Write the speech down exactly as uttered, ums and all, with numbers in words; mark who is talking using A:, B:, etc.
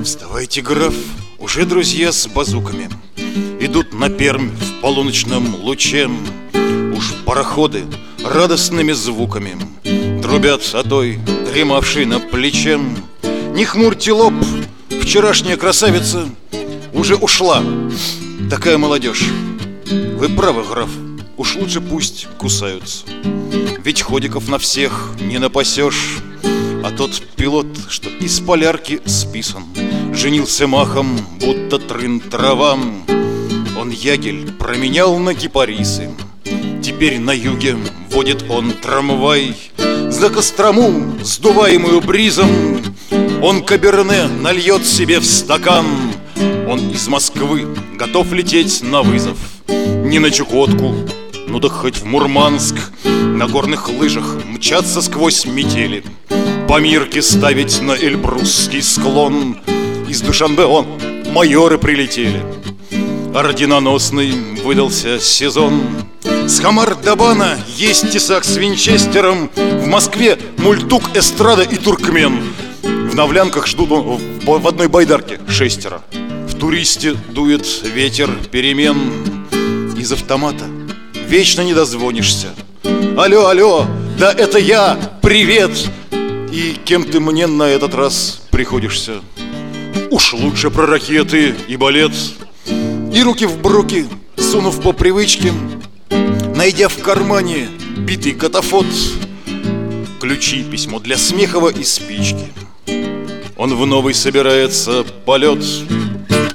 A: Вставайте, граф, уже друзья с базуками идут на Пермь в полуночном луче. Уж пароходы радостными звуками трубят о той, дремавшей на плече. Не хмурьте лоб, вчерашняя красавица уже ушла. Такая молодежь. Вы правы, граф, уж лучше пусть кусаются. Ведь ходиков на всех не напасешь. А тот пилот, что из полярки списан, женился махом, будто трын-трава. Он ягель променял на кипарисы. Теперь на юге водит он трамвай. За Кострому, сдуваемую бризом, он каберне нальет себе в стакан. Он из Москвы готов лететь на вызов. Не на Чукотку, ну да хоть в Мурманск. На горных лыжах мчаться сквозь метели, по Мирке ставить на Эльбрусский склон. Из Душанбе он майоры прилетели. Орденоносный выдался сезон. С Хамар-Дабана есть тесак с винчестером. В Москве мультук, эстрада и туркмен. В Навлянках ждут он в одной байдарке шестеро. В Туристе дует ветер перемен. Из автомата вечно не дозвонишься. Алло, алло, да это я, привет! И кем ты мне на этот раз приходишься? Уж лучше про ракеты и балет. И руки в бруки, сунув по привычке, найдя в кармане битый катафот, ключи, письмо для Смехова и спички, он в новый собирается полет.